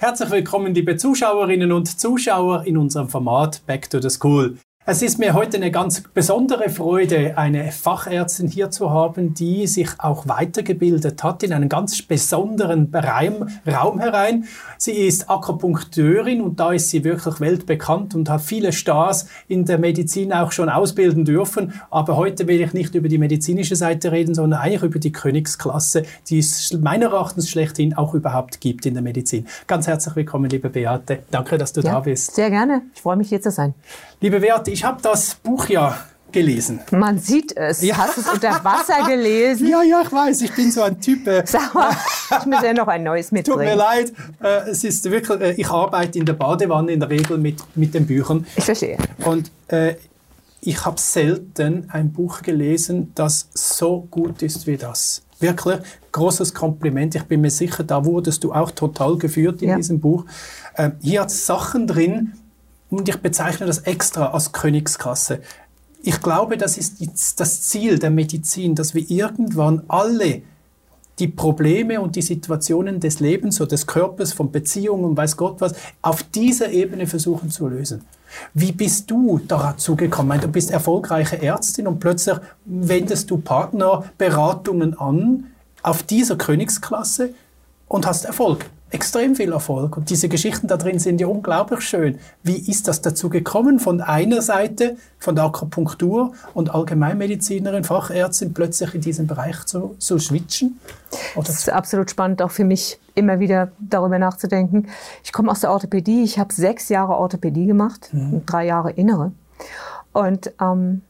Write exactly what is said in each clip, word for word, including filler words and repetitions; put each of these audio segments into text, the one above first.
Herzlich willkommen, liebe Zuschauerinnen und Zuschauer in unserem Format Back to the School. Es ist mir heute eine ganz besondere Freude, eine Fachärztin hier zu haben, die sich auch weitergebildet hat in einen ganz besonderen Raum, Raum herein. Sie ist Akupunkteurin und da ist sie wirklich weltbekannt und hat viele Stars in der Medizin auch schon ausbilden dürfen. Aber heute will ich nicht über die medizinische Seite reden, sondern eigentlich über die Königsklasse, die es meiner Erachtens schlechthin auch überhaupt gibt in der Medizin. Ganz herzlich willkommen, liebe Beate. Danke, dass du ja, da bist. Sehr gerne. Ich freue mich, hier zu sein. Liebe Beate, ich habe das Buch ja gelesen. Man sieht es. Ja. Hast du es unter Wasser gelesen? Ja, ja, ich weiß. Ich bin so ein Typ. Äh, Sag mal, ich muss ja noch ein neues mitbringen. Tut mir leid. Äh, es ist wirklich, äh, ich arbeite in der Badewanne in der Regel mit, mit den Büchern. Ich verstehe. Und äh, ich habe selten ein Buch gelesen, das so gut ist wie das. Wirklich großes Kompliment. Ich bin mir sicher, da wurdest du auch total geführt in ja. diesem Buch. Äh, hier hat es Sachen drin, und ich bezeichne das extra als Königsklasse. Ich glaube, das ist das Ziel der Medizin, dass wir irgendwann alle die Probleme und die Situationen des Lebens oder des Körpers, von Beziehungen und weiß Gott was, auf dieser Ebene versuchen zu lösen. Wie bist du dazu gekommen? Du bist erfolgreiche Ärztin und plötzlich wendest du Partnerberatungen an auf dieser Königsklasse und hast Erfolg. Extrem viel Erfolg. Und diese Geschichten da drin sind ja unglaublich schön. Wie ist das dazu gekommen, von einer Seite, von der Akupunktur und Allgemeinmedizinerin, Fachärztin, plötzlich in diesem Bereich zu, zu switchen? Oder das ist absolut spannend, auch für mich, immer wieder darüber nachzudenken. Ich komme aus der Orthopädie. Ich habe sechs Jahre Orthopädie gemacht mhm. und drei Jahre Innere. Und ähm,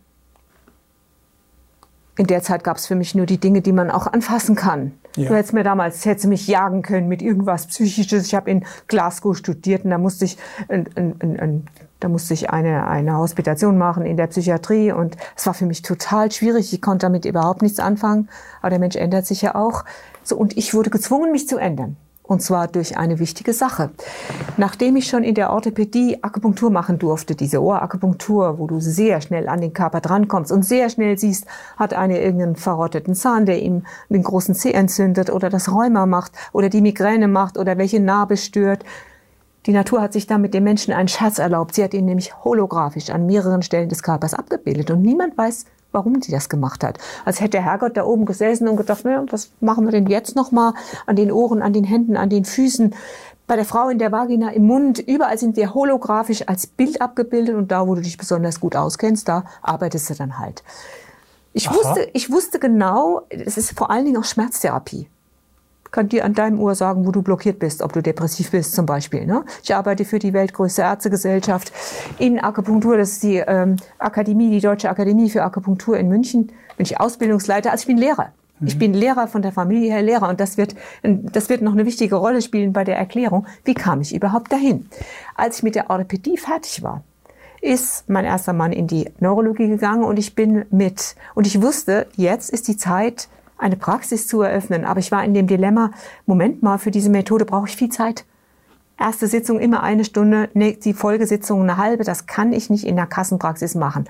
in der Zeit gab es für mich nur die Dinge, die man auch anfassen kann. Ja. Du hättest mir damals, hättest du mich jagen können mit irgendwas Psychisches. Ich habe in Glasgow studiert und da musste ich, in, in, in, da musste ich eine, eine Hospitation machen in der Psychiatrie und es war für mich total schwierig. Ich konnte damit überhaupt nichts anfangen. Aber der Mensch ändert sich ja auch. So, und ich wurde gezwungen, mich zu ändern. Und zwar durch eine wichtige Sache. Nachdem ich schon in der Orthopädie Akupunktur machen durfte, diese Ohrakupunktur, wo du sehr schnell an den Körper drankommst und sehr schnell siehst, hat einer irgendeinen verrotteten Zahn, der ihm den großen Zeh entzündet oder das Rheuma macht oder die Migräne macht oder welche Narbe stört. Die Natur hat sich da mit dem Menschen einen Scherz erlaubt. Sie hat ihn nämlich holographisch an mehreren Stellen des Körpers abgebildet und niemand weiß, warum sie das gemacht hat. Als hätte der Herrgott da oben gesessen und gedacht, na, was machen wir denn jetzt nochmal an den Ohren, an den Händen, an den Füßen, bei der Frau in der Vagina, im Mund. Überall sind wir holographisch als Bild abgebildet und da, wo du dich besonders gut auskennst, da arbeitest du dann halt. Ich wusste, ich wusste genau, es ist vor allen Dingen auch Schmerztherapie. Ich kann dir an deinem Ohr sagen, wo du blockiert bist, ob du depressiv bist zum Beispiel. Ne? Ich arbeite für die weltgrößte Ärztegesellschaft in Akupunktur. Das ist die ähm, Akademie, die Deutsche Akademie für Akupunktur in München. Bin ich Ausbildungsleiter, also ich bin Lehrer. Mhm. Ich bin Lehrer von der Familie her Lehrer und das wird, das wird noch eine wichtige Rolle spielen bei der Erklärung. Wie kam ich überhaupt dahin? Als ich mit der Orthopädie fertig war, ist mein erster Mann in die Neurologie gegangen und ich bin mit. Und ich wusste, jetzt ist die Zeit, eine Praxis zu eröffnen. Aber ich war in dem Dilemma, Moment mal, für diese Methode brauche ich viel Zeit. Erste Sitzung immer eine Stunde, die Folgesitzung eine halbe. Das kann ich nicht in der Kassenpraxis machen.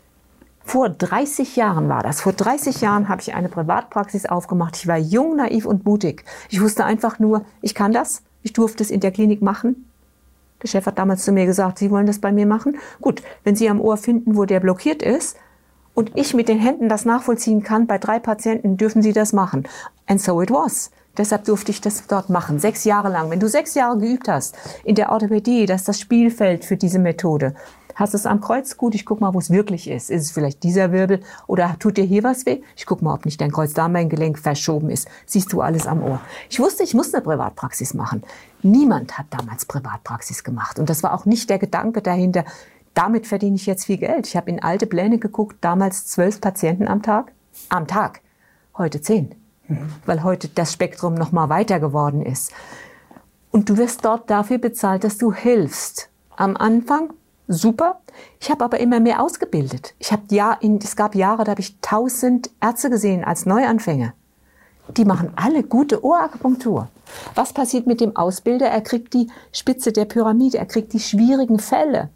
Vor dreißig Jahren war das. Vor dreißig Jahren habe ich eine Privatpraxis aufgemacht. Ich war jung, naiv und mutig. Ich wusste einfach nur, ich kann das. Ich durfte es in der Klinik machen. Der Chef hat damals zu mir gesagt, Sie wollen das bei mir machen? Gut, wenn Sie am Ohr finden, wo der blockiert ist, und ich mit den Händen das nachvollziehen kann, bei drei Patienten dürfen Sie das machen. And so it was. Deshalb durfte ich das dort machen, sechs Jahre lang. Wenn du sechs Jahre geübt hast in der Orthopädie, das ist das Spielfeld für diese Methode. Hast du es am Kreuz? Gut, ich guck mal, wo es wirklich ist. Ist es vielleicht dieser Wirbel oder tut dir hier was weh? Ich guck mal, ob nicht dein Kreuzdarmbeingelenk verschoben ist. Siehst du alles am Ohr. Ich wusste, ich muss eine Privatpraxis machen. Niemand hat damals Privatpraxis gemacht. Und das war auch nicht der Gedanke dahinter, damit verdiene ich jetzt viel Geld. Ich habe in alte Pläne geguckt, damals zwölf Patienten am Tag. Am Tag. Heute zehn. Mhm. Weil heute das Spektrum noch mal weiter geworden ist. Und du wirst dort dafür bezahlt, dass du hilfst. Am Anfang super. Ich habe aber immer mehr ausgebildet. Ich habe ja, in, es gab Jahre, da habe ich tausend Ärzte gesehen als Neuanfänger. Die machen alle gute Ohrakupunktur. Was passiert mit dem Ausbilder? Er kriegt die Spitze der Pyramide, er kriegt die schwierigen Fälle.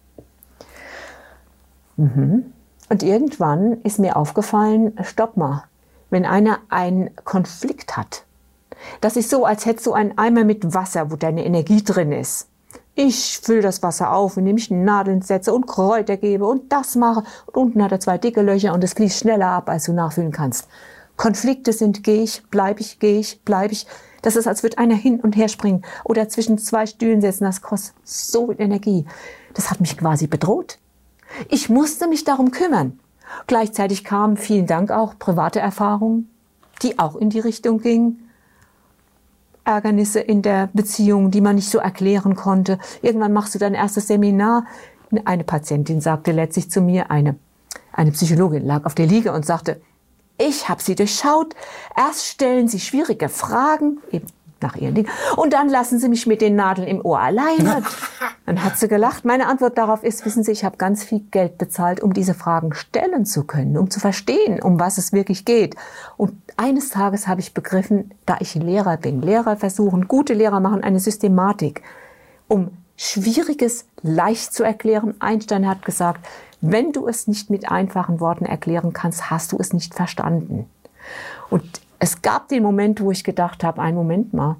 Mhm. Und irgendwann ist mir aufgefallen, stopp mal, wenn einer einen Konflikt hat, Das ist so, als hättest du einen Eimer mit Wasser, wo deine Energie drin ist. Ich fülle das Wasser auf, indem ich Nadeln setze und Kräuter gebe und das mache. Und unten hat er zwei dicke Löcher und es fließt schneller ab, als du nachfüllen kannst. Konflikte sind, gehe ich, bleibe ich, gehe ich, bleibe ich. Das ist, als würde einer hin und her springen oder zwischen zwei Stühlen setzen. Das kostet so viel Energie. Das hat mich quasi bedroht. Ich musste mich darum kümmern. Gleichzeitig kamen, vielen Dank auch, private Erfahrungen, die auch in die Richtung gingen. Ärgernisse in der Beziehung, die man nicht so erklären konnte. Irgendwann machst du dein erstes Seminar. Eine Patientin sagte letztlich zu mir, eine, eine Psychologin lag auf der Liege und sagte, ich habe Sie durchschaut. Erst stellen Sie schwierige Fragen, eben nach Ihren Dingen, und dann lassen Sie mich mit den Nadeln im Ohr alleine. Dann hat sie gelacht. Meine Antwort darauf ist, wissen Sie, ich habe ganz viel Geld bezahlt, um diese Fragen stellen zu können, um zu verstehen, um was es wirklich geht. Und eines Tages habe ich begriffen, da ich Lehrer bin, Lehrer versuchen, gute Lehrer machen eine Systematik, um Schwieriges leicht zu erklären. Einstein hat gesagt, wenn du es nicht mit einfachen Worten erklären kannst, hast du es nicht verstanden. Und es gab den Moment, wo ich gedacht habe, einen Moment mal,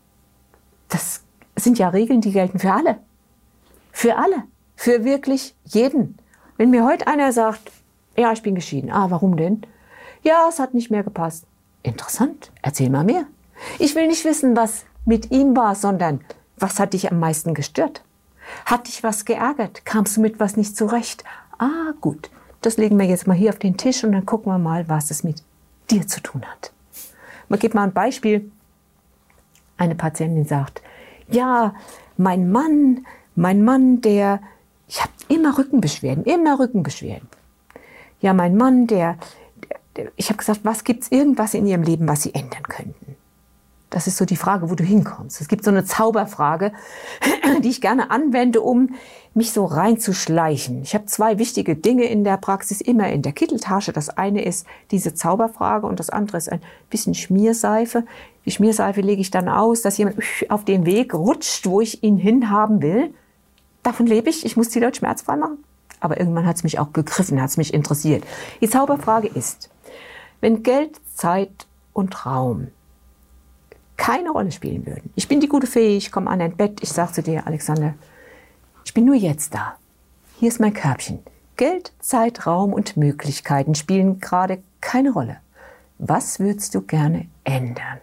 das sind ja Regeln, die gelten für alle. Für alle. Für wirklich jeden. Wenn mir heute einer sagt, ja, ich bin geschieden. Ah, warum denn? Ja, es hat nicht mehr gepasst. Interessant. Erzähl mal mehr. Ich will nicht wissen, was mit ihm war, sondern was hat dich am meisten gestört? Hat dich was geärgert? Kamst du mit was nicht zurecht? Ah, gut. Das legen wir jetzt mal hier auf den Tisch und dann gucken wir mal, was es mit dir zu tun hat. Man gibt mal ein Beispiel. Eine Patientin sagt, ja, mein Mann, mein Mann, der, ich habe immer Rückenbeschwerden, immer Rückenbeschwerden. Ja, mein Mann, der, der ich habe gesagt, was gibt's irgendwas in Ihrem Leben, was Sie ändern könnten? Das ist so die Frage, wo du hinkommst. Es gibt so eine Zauberfrage, die ich gerne anwende, um mich so reinzuschleichen. Ich habe zwei wichtige Dinge in der Praxis immer in der Kitteltasche. Das eine ist diese Zauberfrage und das andere ist ein bisschen Schmierseife. Die Schmierseife lege ich dann aus, dass jemand auf den Weg rutscht, wo ich ihn hinhaben will. Davon lebe ich. Ich muss die Leute schmerzfrei machen. Aber irgendwann hat es mich auch gegriffen, hat es mich interessiert. Die Zauberfrage ist, wenn Geld, Zeit und Raum keine Rolle spielen würden. Ich bin die gute Fee, ich komme an dein Bett, ich sage zu dir, Alexander, ich bin nur jetzt da. Hier ist mein Körbchen. Geld, Zeit, Raum und Möglichkeiten spielen gerade keine Rolle. Was würdest du gerne ändern?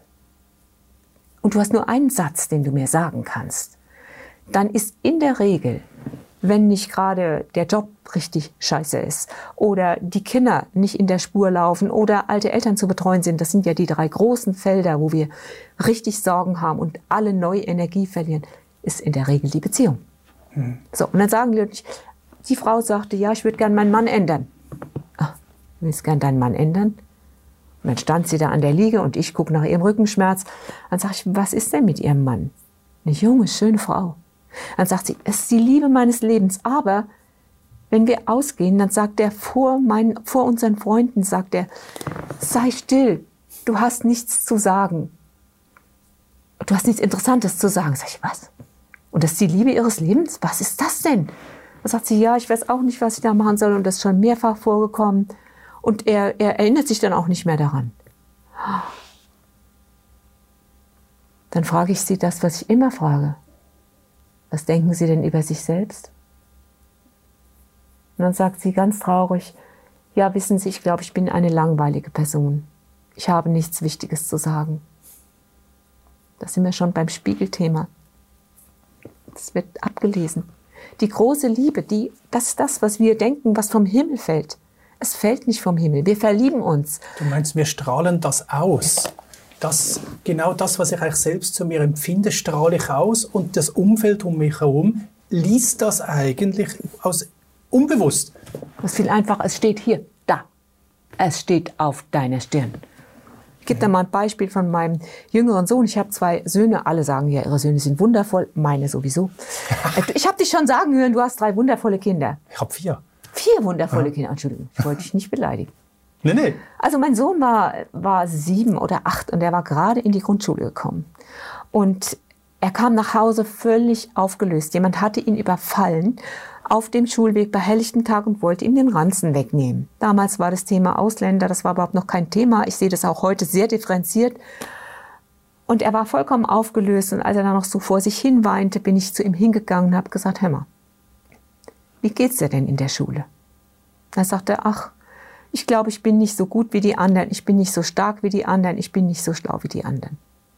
Und du hast nur einen Satz, den du mir sagen kannst. Dann ist in der Regel, wenn nicht gerade der Job richtig scheiße ist oder die Kinder nicht in der Spur laufen oder alte Eltern zu betreuen sind, das sind ja die drei großen Felder, wo wir richtig Sorgen haben und alle neue Energie verlieren, ist in der Regel die Beziehung. Hm. So, und dann sagen die Leute, die Frau sagte, ja, ich würde gern meinen Mann ändern. Ah, du willst gern deinen Mann ändern? Und dann stand sie da an der Liege und ich gucke nach ihrem Rückenschmerz. Dann sage ich, was ist denn mit ihrem Mann? Eine junge, schöne Frau. Dann sagt sie, es ist die Liebe meines Lebens, aber wenn wir ausgehen, dann sagt er vor, mein, vor unseren Freunden, sagt er, sei still, du hast nichts zu sagen. Du hast nichts Interessantes zu sagen. Sag ich, was? Und das ist die Liebe ihres Lebens? Was ist das denn? Dann sagt sie, ja, ich weiß auch nicht, was ich da machen soll und das ist schon mehrfach vorgekommen. Und er, er erinnert sich dann auch nicht mehr daran. Dann frage ich sie das, was ich immer frage. Was denken Sie denn über sich selbst? Und dann sagt sie ganz traurig, ja, wissen Sie, ich glaube, ich bin eine langweilige Person. Ich habe nichts Wichtiges zu sagen. Da sind wir schon beim Spiegelthema. Das wird abgelesen. Die große Liebe, die, das ist das, was wir denken, was vom Himmel fällt. Es fällt nicht vom Himmel. Wir verlieben uns. Du meinst, wir strahlen das aus? Das, genau das, was ich eigentlich selbst zu mir empfinde, strahle ich aus und das Umfeld um mich herum liest das eigentlich aus unbewusst. Das ist viel einfacher. Es steht hier, da. Es steht auf deiner Stirn. Ich gebe da mal ein Beispiel von meinem jüngeren Sohn. Ich habe zwei Söhne. Alle sagen ja, ihre Söhne sind wundervoll. Meine sowieso. Ich habe dich schon sagen hören, du hast drei wundervolle Kinder. Ich habe vier. Vier wundervolle ja. Kinder. Entschuldigung, ich wollte dich nicht beleidigen. Nee, nee. Also mein Sohn war, war sieben oder acht und er war gerade in die Grundschule gekommen. Und er kam nach Hause völlig aufgelöst. Jemand hatte ihn überfallen auf dem Schulweg bei helllichtem Tag und wollte ihm den Ranzen wegnehmen. Damals war das Thema Ausländer, das war überhaupt noch kein Thema. Ich sehe das auch heute sehr differenziert. Und er war vollkommen aufgelöst. Und als er dann noch so vor sich hin weinte, bin ich zu ihm hingegangen und habe gesagt, hör mal, wie geht's dir denn in der Schule? Da sagte er, ach, ich glaube, ich bin nicht so gut wie die anderen, ich bin nicht so stark wie die anderen, ich bin nicht so schlau wie die anderen.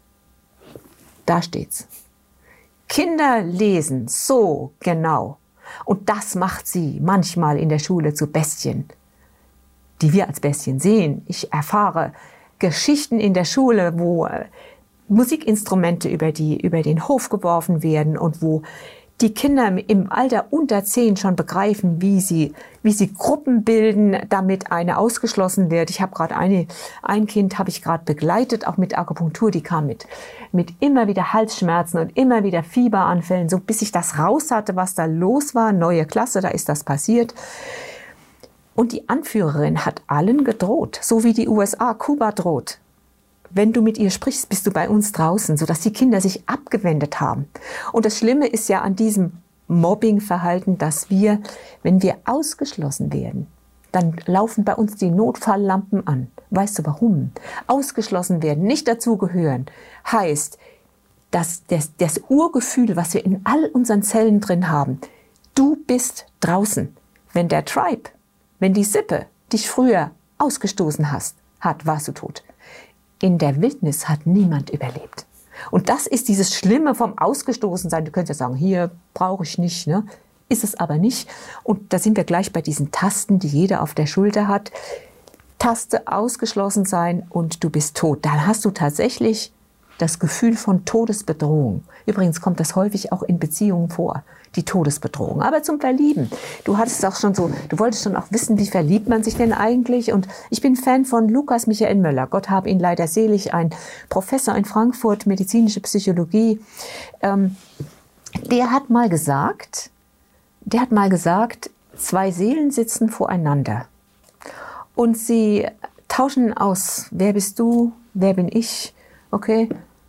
Da steht's. Kinder lesen so genau. Und das macht sie manchmal in der Schule zu Bestien, die wir als Bestien sehen. Ich erfahre Geschichten in der Schule, wo Musikinstrumente über, die, über den Hof geworfen werden und wo die Kinder im Alter unter zehn schon begreifen, wie sie, wie sie Gruppen bilden, damit eine ausgeschlossen wird. Ich habe gerade eine, ein Kind habe ich gerade begleitet, auch mit Akupunktur, die kam mit, mit immer wieder Halsschmerzen und immer wieder Fieberanfällen, so bis ich das raus hatte, was da los war. Neue Klasse, da ist das passiert. Und die Anführerin hat allen gedroht, so wie die U S A Kuba droht. Wenn du mit ihr sprichst, bist du bei uns draußen, sodass die Kinder sich abgewendet haben. Und das Schlimme ist ja an diesem Mobbingverhalten, dass wir, wenn wir ausgeschlossen werden, dann laufen bei uns die Notfalllampen an. Weißt du warum? Ausgeschlossen werden, nicht dazugehören, heißt, dass das, das Urgefühl, was wir in all unseren Zellen drin haben, du bist draußen. Wenn der Tribe, wenn die Sippe dich früher ausgestoßen hast, hat, warst du tot. In der Wildnis hat niemand überlebt. Und das ist dieses Schlimme vom Ausgestoßensein. Du könntest ja sagen, hier brauche ich nicht, ne? Ist es aber nicht. Und da sind wir gleich bei diesen Tasten, die jeder auf der Schulter hat. Taste ausgeschlossen sein und du bist tot. Dann hast du tatsächlich das Gefühl von Todesbedrohung. Übrigens kommt das häufig auch in Beziehungen vor, die Todesbedrohung. Aber zum Verlieben. Du hattest auch schon so, du wolltest schon auch wissen, wie verliebt man sich denn eigentlich? Und ich bin Fan von Lukas Michael Möller. Gott hab ihn leider selig, ein Professor in Frankfurt, medizinische Psychologie. Ähm, der hat mal gesagt, der hat mal gesagt, zwei Seelen sitzen voreinander. Und sie tauschen aus. Wer bist du? Wer bin ich? Okay.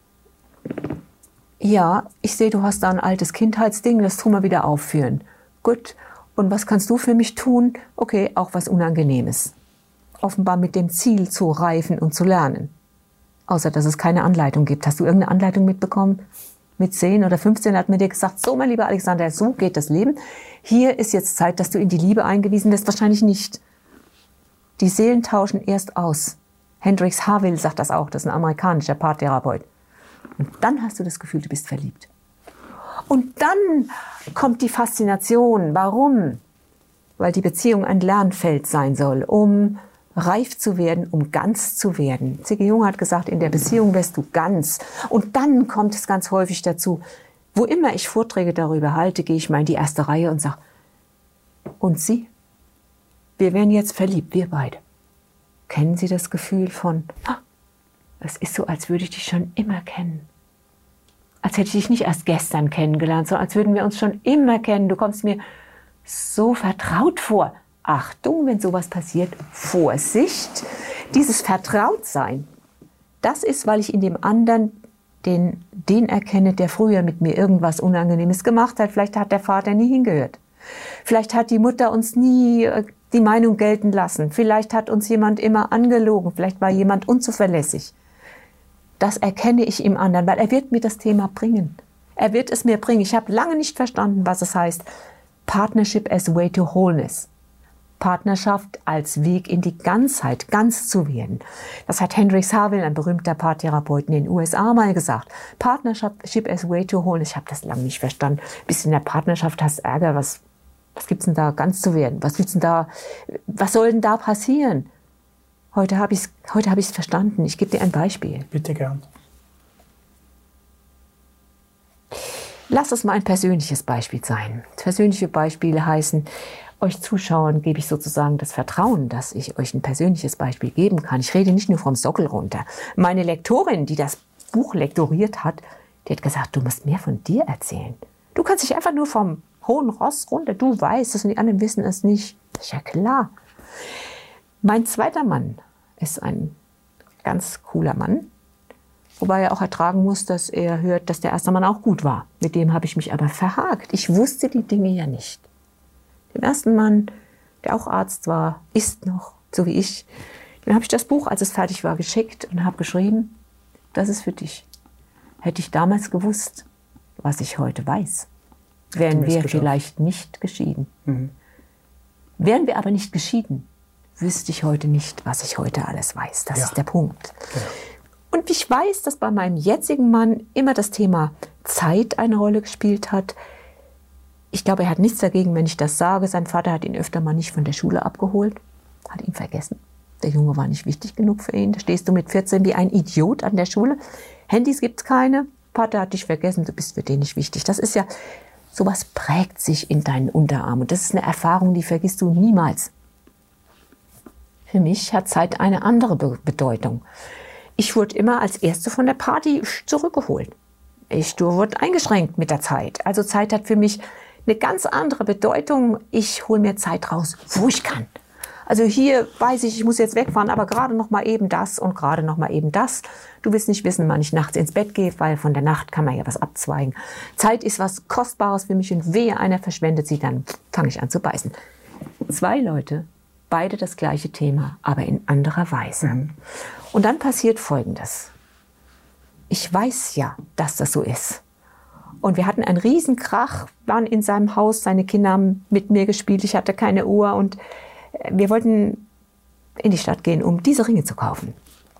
Ja, ich sehe, du hast da ein altes Kindheitsding, das tun wir wieder aufführen. Gut. Und was kannst du für mich tun? Okay, auch was Unangenehmes. Offenbar mit dem Ziel zu reifen und zu lernen. Außer, dass es keine Anleitung gibt. Hast du irgendeine Anleitung mitbekommen? Mit zehn oder fünfzehn hat mir dir gesagt, so mein lieber Alexander, so geht das Leben. Hier ist jetzt Zeit, dass du in die Liebe eingewiesen wirst. Wahrscheinlich nicht. Die Seelen tauschen erst aus. Hendrix Harville sagt das auch, das ist ein amerikanischer Paartherapeut. Und dann hast du das Gefühl, du bist verliebt. Und dann kommt die Faszination. Warum? Weil die Beziehung ein Lernfeld sein soll, um reif zu werden, um ganz zu werden. C G Jung hat gesagt, in der Beziehung wirst du ganz. Und dann kommt es ganz häufig dazu, wo immer ich Vorträge darüber halte, gehe ich mal in die erste Reihe und sage, und Sie? Wir werden jetzt verliebt, wir beide. Kennen Sie das Gefühl von, ah, es ist so, als würde ich dich schon immer kennen. Als hätte ich dich nicht erst gestern kennengelernt, sondern als würden wir uns schon immer kennen. Du kommst mir so vertraut vor. Achtung, wenn sowas passiert, Vorsicht. Dieses Vertrautsein, das ist, weil ich in dem anderen den, den erkenne, der früher mit mir irgendwas Unangenehmes gemacht hat. Vielleicht hat der Vater nie hingehört. Vielleicht hat die Mutter uns nie die Meinung gelten lassen. Vielleicht hat uns jemand immer angelogen. Vielleicht war jemand unzuverlässig. Das erkenne ich im anderen, weil er wird mir das Thema bringen. Er wird es mir bringen. Ich habe lange nicht verstanden, was es heißt. Partnership as way to wholeness. Partnerschaft als Weg in die Ganzheit, ganz zu werden. Das hat Hendrix Harville, ein berühmter Paartherapeut in den U S A, mal gesagt. Partnership as way to wholeness. Ich habe das lange nicht verstanden. Bis in der Partnerschaft hast du Ärger. Was, was gibt's denn da, ganz zu werden? Was gibt's denn da, was soll denn da passieren? Heute habe ich es heute hab ich's verstanden. Ich gebe dir ein Beispiel. Bitte gern. Lass es mal ein persönliches Beispiel sein. Persönliche Beispiele heißen, euch Zuschauern gebe ich sozusagen das Vertrauen, dass ich euch ein persönliches Beispiel geben kann. Ich rede nicht nur vom Sockel runter. Meine Lektorin, die das Buch lektoriert hat, die hat gesagt, du musst mehr von dir erzählen. Du kannst dich einfach nur vom hohen Ross runter, du weißt es und die anderen wissen es nicht. Das ist ja klar. Mein zweiter Mann ist ein ganz cooler Mann, wobei er auch ertragen muss, dass er hört, dass der erste Mann auch gut war. Mit dem habe ich mich aber verhakt. Ich wusste die Dinge ja nicht. Dem ersten Mann, der auch Arzt war, ist noch, so wie ich, dem habe ich das Buch, als es fertig war, geschickt und habe geschrieben, das ist für dich. Hätte ich damals gewusst, was ich heute weiß, wären wir vielleicht nicht geschieden. Mhm. Wären wir aber nicht geschieden, wüsste ich heute nicht, was ich heute alles weiß. Das ja. ist der Punkt. Ja. Und ich weiß, dass bei meinem jetzigen Mann immer das Thema Zeit eine Rolle gespielt hat. Ich glaube, er hat nichts dagegen, wenn ich das sage. Sein Vater hat ihn öfter mal nicht von der Schule abgeholt, hat ihn vergessen. Der Junge war nicht wichtig genug für ihn. Da stehst du mit vierzehn wie ein Idiot an der Schule. Handys gibt's keine. Vater hat dich vergessen, du bist für den nicht wichtig. Das ist ja, sowas prägt sich in deinen Unterarm. Und das ist eine Erfahrung, die vergisst du niemals. Für mich hat Zeit eine andere Be- Bedeutung. Ich wurde immer als Erste von der Party zurückgeholt. Ich wurde eingeschränkt mit der Zeit. Also Zeit hat für mich eine ganz andere Bedeutung. Ich hole mir Zeit raus, wo ich kann. Also hier weiß ich, ich muss jetzt wegfahren, aber gerade noch mal eben das und gerade noch mal eben das. Du willst nicht wissen, wann ich nachts ins Bett gehe, weil von der Nacht kann man ja was abzweigen. Zeit ist was Kostbares für mich und wehe, einer verschwendet sie, dann fange ich an zu beißen. Zwei Leute, beide das gleiche Thema, aber in anderer Weise. Mhm. Und dann passiert Folgendes. Ich weiß ja, dass das so ist. Und wir hatten einen riesen Krach, waren in seinem Haus, seine Kinder haben mit mir gespielt, ich hatte keine Uhr und wir wollten in die Stadt gehen, um diese Ringe zu kaufen.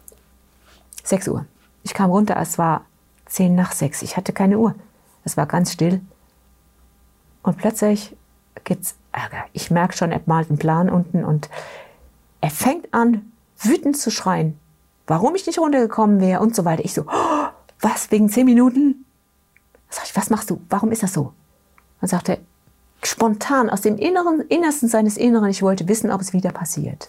Sechs Uhr. Ich kam runter, es war zehn nach sechs. Ich hatte keine Uhr. Es war ganz still. Und plötzlich gibt's Ärger. Ich merke schon, er malt einen Plan unten und er fängt an, wütend zu schreien, warum ich nicht runtergekommen wäre und so weiter. Ich so, oh, was, wegen zehn Minuten? Sag ich, was machst du? Warum ist das so? Dann sagt er, spontan, aus dem Inneren, Innersten seines Inneren, ich wollte wissen, ob es wieder passiert.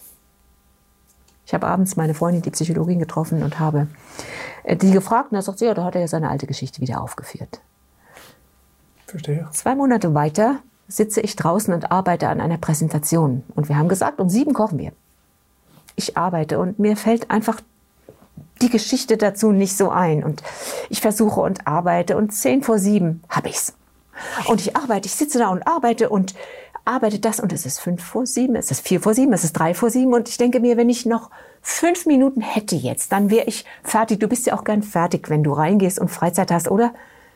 Ich habe abends meine Freundin, die Psychologin, getroffen und habe die gefragt und da sagt sie, ja, da hat er ja seine alte Geschichte wieder aufgeführt. Verstehe. Zwei Monate weiter sitze ich draußen und arbeite an einer Präsentation. Und wir haben gesagt, um sieben kochen wir. Ich arbeite und mir fällt einfach die Geschichte dazu nicht so ein. Und ich versuche und arbeite und zehn vor sieben habe ich's. Und ich arbeite, ich sitze da und arbeite und arbeite das und es ist fünf vor sieben, es ist vier vor sieben, es ist drei vor sieben und ich denke mir, wenn ich noch fünf Minuten hätte jetzt, dann wäre ich fertig. Du bist ja auch gern fertig, wenn du reingehst und Freizeit hast, oder?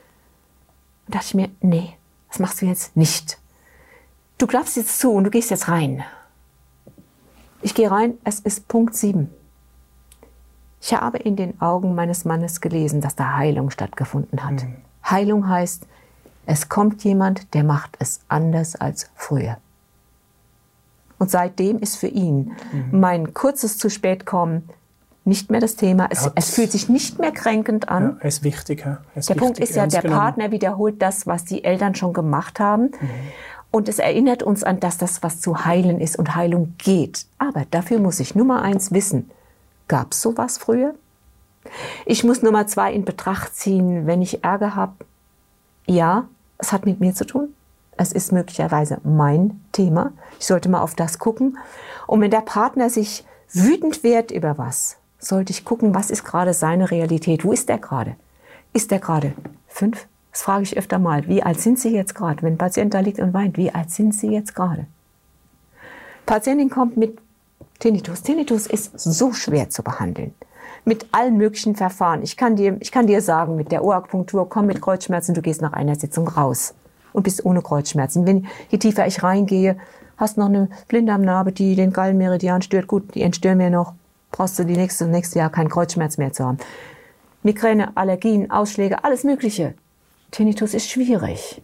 Und dachte ich mir, nee, das machst du jetzt nicht. Du klappst jetzt zu und du gehst jetzt rein. Ich gehe rein, es ist Punkt sieben. Ich habe in den Augen meines Mannes gelesen, dass da Heilung stattgefunden hat. Mhm. Heilung heißt, es kommt jemand, der macht es anders als früher. Und seitdem ist für ihn mhm. mein kurzes zu spät kommen nicht mehr das Thema. Es, es fühlt sich nicht mehr kränkend an. Ja, es ist wichtig. Ja. Es der ist Punkt wichtig, ist ja, der genommen. Partner wiederholt das, was die Eltern schon gemacht haben. Mhm. Und es erinnert uns an das, das, was zu heilen ist und Heilung geht. Aber dafür muss ich Nummer eins wissen, gab es sowas früher? Ich muss Nummer zwei in Betracht ziehen, wenn ich Ärger habe. Ja, es hat mit mir zu tun. Es ist möglicherweise mein Thema. Ich sollte mal auf das gucken. Und wenn der Partner sich wütend wird über was, sollte ich gucken, was ist gerade seine Realität? Wo ist der gerade? Ist der gerade fünf? Das frage ich öfter mal. Wie alt sind Sie jetzt gerade? Wenn ein Patient da liegt und weint, wie alt sind Sie jetzt gerade? Patientin kommt mit Tinnitus. Tinnitus ist so schwer zu behandeln. Mit allen möglichen Verfahren. Ich kann dir, ich kann dir sagen, mit der Ohrakupunktur, komm mit Kreuzschmerzen, du gehst nach einer Sitzung raus und bist ohne Kreuzschmerzen. Wenn, je tiefer ich reingehe, hast noch eine Blinddarmnarbe, die den Gallenmeridian stört, gut, die entstören wir noch, brauchst du die nächste, nächste Jahr keinen Kreuzschmerz mehr zu haben. Migräne, Allergien, Ausschläge, alles Mögliche. Tinnitus ist schwierig.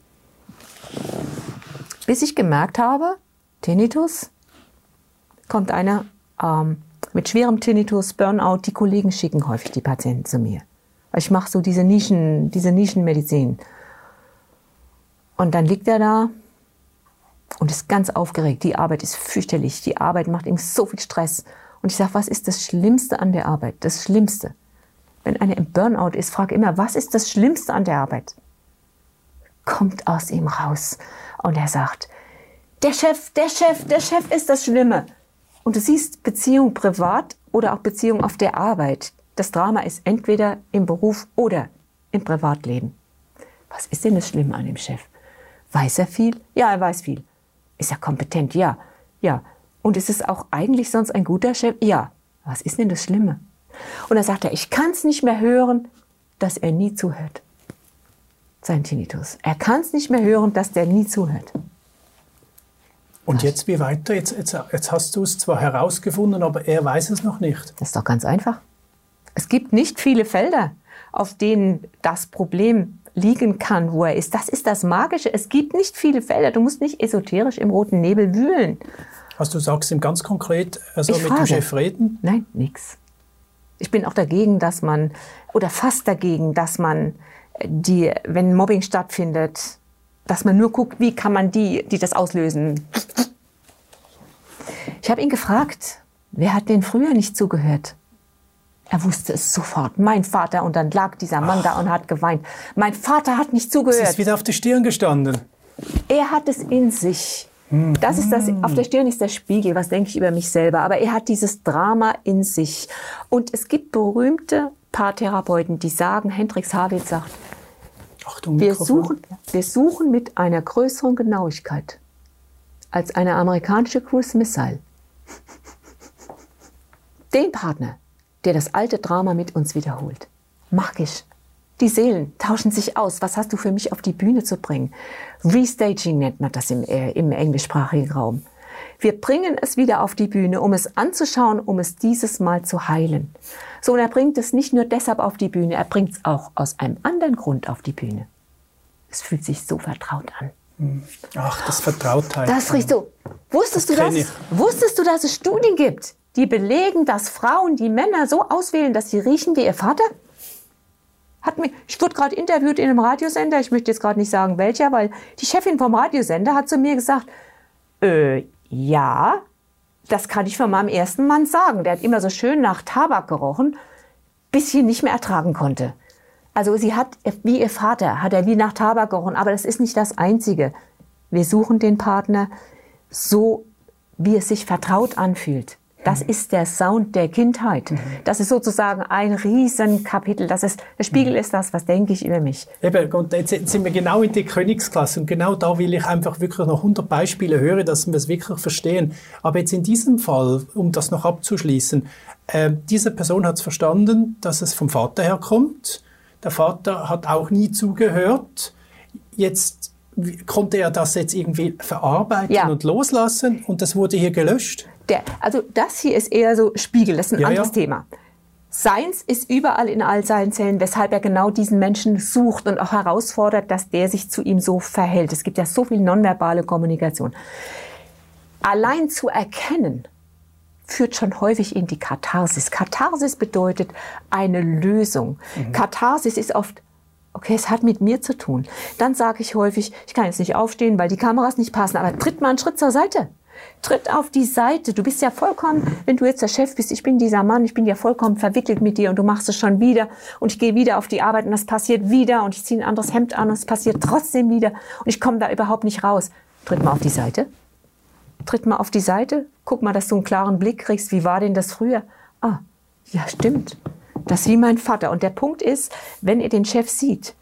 Bis ich gemerkt habe, Tinnitus, kommt einer ähm, mit schwerem Tinnitus, Burnout, die Kollegen schicken häufig die Patienten zu mir. Weil ich mache so diese Nischen, diese Nischenmedizin. Und dann liegt er da und ist ganz aufgeregt. Die Arbeit ist fürchterlich. Die Arbeit macht ihm so viel Stress. Und ich sage, was ist das Schlimmste an der Arbeit? Das Schlimmste. Wenn einer im Burnout ist, frage immer, was ist das Schlimmste an der Arbeit? Kommt aus ihm raus. Und er sagt, der Chef, der Chef, der Chef ist das Schlimme. Und du siehst Beziehung privat oder auch Beziehung auf der Arbeit. Das Drama ist entweder im Beruf oder im Privatleben. Was ist denn das Schlimme an dem Chef? Weiß er viel? Ja, er weiß viel. Ist er kompetent? Ja, ja. Und ist es auch eigentlich sonst ein guter Chef? Ja. Was ist denn das Schlimme? Und dann sagt er, ich kann es nicht mehr hören, dass er nie zuhört. Sein Tinnitus. Er kann es nicht mehr hören, dass der nie zuhört. Und jetzt wie weiter? Jetzt, jetzt, jetzt hast du es zwar herausgefunden, aber er weiß es noch nicht. Das ist doch ganz einfach. Es gibt nicht viele Felder, auf denen das Problem liegen kann, wo er ist. Das ist das Magische. Es gibt nicht viele Felder. Du musst nicht esoterisch im roten Nebel wühlen. Also du sagst ihm ganz konkret, er soll Ich mit frage. dem Chef reden? Nein, nix. Ich bin auch dagegen, dass man, oder fast dagegen, dass man die, wenn Mobbing stattfindet, dass man nur guckt, wie kann man die, die das auslösen. Ich habe ihn gefragt, wer hat denn früher nicht zugehört? Er wusste es sofort. Mein Vater. Und dann lag dieser Mann da und hat geweint. Mein Vater hat nicht zugehört. Es ist wieder auf der Stirn gestanden. Er hat es in sich. Das ist das, auf der Stirn ist der Spiegel, was denke ich über mich selber. Aber er hat dieses Drama in sich. Und es gibt berühmte Paartherapeuten, die sagen, Hendrix Hartwig sagt, Achtung, wir Mikrofon. suchen, wir suchen mit einer größeren Genauigkeit als eine amerikanische Cruise Missile den Partner, der das alte Drama mit uns wiederholt. Magisch. Die Seelen tauschen sich aus. Was hast du für mich auf die Bühne zu bringen? Restaging nennt man das im, äh, im englischsprachigen Raum. Wir bringen es wieder auf die Bühne, um es anzuschauen, um es dieses Mal zu heilen. So, und er bringt es nicht nur deshalb auf die Bühne, er bringt es auch aus einem anderen Grund auf die Bühne. Es fühlt sich so vertraut an. Ach, das Vertrautheit. Das riecht so. Wusstest Das du, kenn dass, wusstest du, dass es Studien gibt, die belegen, dass Frauen die Männer so auswählen, dass sie riechen wie ihr Vater? Hat mir, ich wurde gerade interviewt in einem Radiosender, ich möchte jetzt gerade nicht sagen welcher, weil die Chefin vom Radiosender hat zu mir gesagt, äh, ja, das kann ich von meinem ersten Mann sagen. Der hat immer so schön nach Tabak gerochen, bis ich ihn nicht mehr ertragen konnte. Also sie hat, wie ihr Vater, hat er wie nach Tabak gerochen, aber das ist nicht das Einzige. Wir suchen den Partner so, wie es sich vertraut anfühlt. Das ist der Sound der Kindheit. Das ist sozusagen ein Riesenkapitel. Das ist, der Spiegel ist das, was denke ich über mich. Eben, und jetzt sind wir genau in der Königsklasse und genau da will ich einfach wirklich noch hundert Beispiele hören, dass wir es wirklich verstehen. Aber jetzt in diesem Fall, um das noch abzuschließen, äh, diese Person hat es verstanden, dass es vom Vater herkommt. Der Vater hat auch nie zugehört. Jetzt konnte er das jetzt irgendwie verarbeiten ja. und loslassen und das wurde hier gelöscht. Der, also das hier ist eher so Spiegel, das ist ein ja, anderes ja. Thema. Seins ist überall in all seinen Zellen, weshalb er genau diesen Menschen sucht und auch herausfordert, dass der sich zu ihm so verhält. Es gibt ja so viel nonverbale Kommunikation. Allein zu erkennen, führt schon häufig in die Katharsis. Katharsis bedeutet eine Lösung. Mhm. Katharsis ist oft, okay, es hat mit mir zu tun. Dann sage ich häufig, ich kann jetzt nicht aufstehen, weil die Kameras nicht passen, aber tritt mal einen Schritt zur Seite. Tritt auf die Seite. Du bist ja vollkommen, wenn du jetzt der Chef bist, ich bin dieser Mann, ich bin ja vollkommen verwickelt mit dir und du machst es schon wieder und ich gehe wieder auf die Arbeit und das passiert wieder und ich ziehe ein anderes Hemd an und es passiert trotzdem wieder und ich komme da überhaupt nicht raus. Tritt mal auf die Seite. Tritt mal auf die Seite. Guck mal, dass du einen klaren Blick kriegst. Wie war denn das früher? Ah, ja, stimmt. Das ist wie mein Vater. Und der Punkt ist, wenn ihr den Chef sieht,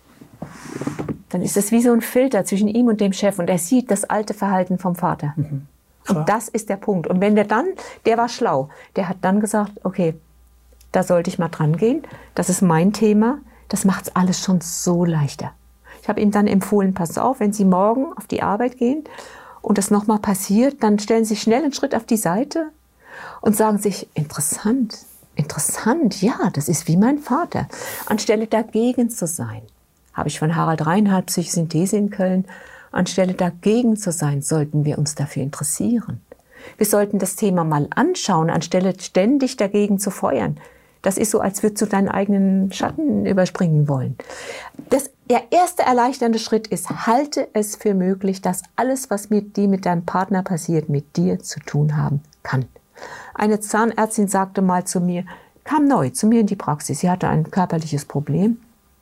dann ist es wie so ein Filter zwischen ihm und dem Chef und er sieht das alte Verhalten vom Vater. Mhm. Und das ist der Punkt. Und wenn der dann, der war schlau, der hat dann gesagt, okay, da sollte ich mal dran gehen, das ist mein Thema, das macht es alles schon so leichter. Ich habe ihm dann empfohlen, pass auf, wenn Sie morgen auf die Arbeit gehen und das nochmal passiert, dann stellen Sie schnell einen Schritt auf die Seite und sagen sich, interessant, interessant, ja, das ist wie mein Vater. Anstelle dagegen zu sein, habe ich von Harald Reinhardt, Psychosynthese in Köln, anstelle dagegen zu sein, sollten wir uns dafür interessieren. Wir sollten das Thema mal anschauen, anstelle ständig dagegen zu feuern. Das ist so, als würdest du deinen eigenen Schatten überspringen wollen. Das, der erste erleichternde Schritt ist, halte es für möglich, dass alles, was mit dir, mit deinem Partner passiert, mit dir zu tun haben kann. Eine Zahnärztin sagte mal zu mir, kam neu zu mir in die Praxis. Sie hatte ein körperliches Problem.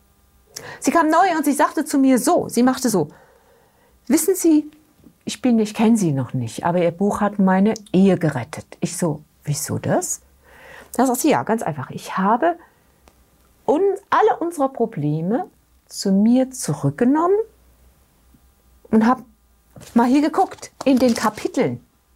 Sie kam neu und sie sagte zu mir so, sie machte so, wissen Sie, ich bin, ich kenne Sie noch nicht, aber Ihr Buch hat meine Ehe gerettet. Ich so, wieso das? Da sagt sie, ja, ganz einfach. Ich habe un, alle unsere Probleme zu mir zurückgenommen und habe mal hier geguckt, in den Kapiteln.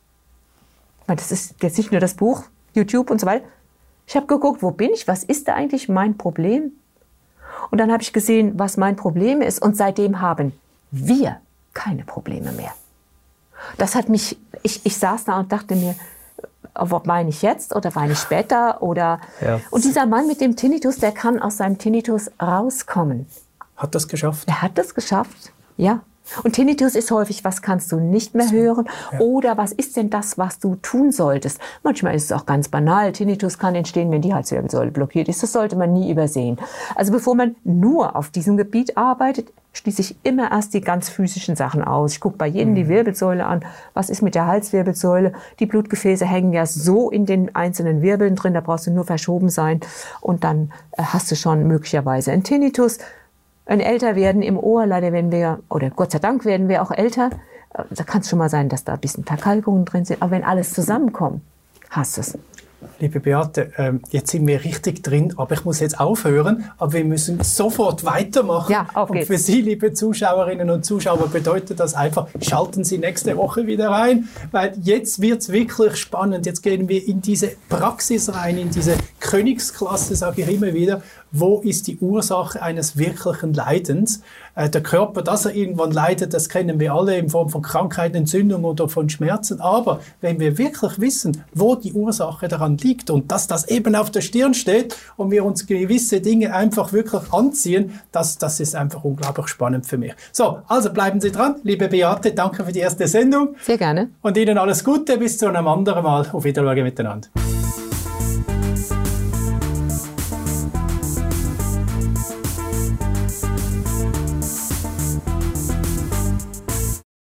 Das ist jetzt nicht nur das Buch, YouTube und so weiter. Ich habe geguckt, wo bin ich, was ist da eigentlich mein Problem? Und dann habe ich gesehen, was mein Problem ist. Und seitdem haben wir keine Probleme mehr. Das hat mich, ich, ich saß da und dachte mir, weine ich jetzt oder weine ich später? Oder ja. Und dieser Mann mit dem Tinnitus, der kann aus seinem Tinnitus rauskommen. Hat das geschafft? Er hat das geschafft, ja. Und Tinnitus ist häufig, was kannst du nicht mehr hören ja. oder was ist denn das, was du tun solltest. Manchmal ist es auch ganz banal. Tinnitus kann entstehen, wenn die Halswirbelsäule blockiert ist. Das sollte man nie übersehen. Also bevor man nur auf diesem Gebiet arbeitet, schließe ich immer erst die ganz physischen Sachen aus. Ich gucke bei jedem mhm. die Wirbelsäule an. Was ist mit der Halswirbelsäule? Die Blutgefäße hängen ja so in den einzelnen Wirbeln drin, da brauchst du nur verschoben sein und dann äh, hast du schon möglicherweise einen Tinnitus. Ein Älterwerden im Ohr, leider werden wir, oder Gott sei Dank werden wir auch älter. Da kann es schon mal sein, dass da ein bisschen Verkalkungen drin sind. Aber wenn alles zusammenkommt, hast du es. Liebe Beate, ähm, jetzt sind wir richtig drin, aber ich muss jetzt aufhören. Aber wir müssen sofort weitermachen. Ja, auf geht's. Und für Sie, liebe Zuschauerinnen und Zuschauer, bedeutet das einfach, schalten Sie nächste Woche wieder rein, weil jetzt wird's wirklich spannend. Jetzt gehen wir in diese Praxis rein, in diese Königsklasse, sage ich immer wieder. Wo ist die Ursache eines wirklichen Leidens? Äh, der Körper, dass er irgendwann leidet, das kennen wir alle in Form von Krankheiten, Entzündungen oder von Schmerzen. Aber wenn wir wirklich wissen, wo die Ursache daran liegt und dass das eben auf der Stirn steht und wir uns gewisse Dinge einfach wirklich anziehen, das, das ist einfach unglaublich spannend für mich. So, also bleiben Sie dran. Liebe Beate, danke für die erste Sendung. Sehr gerne. Und Ihnen alles Gute. Bis zu einem anderen Mal. Auf Wiedersehen miteinander.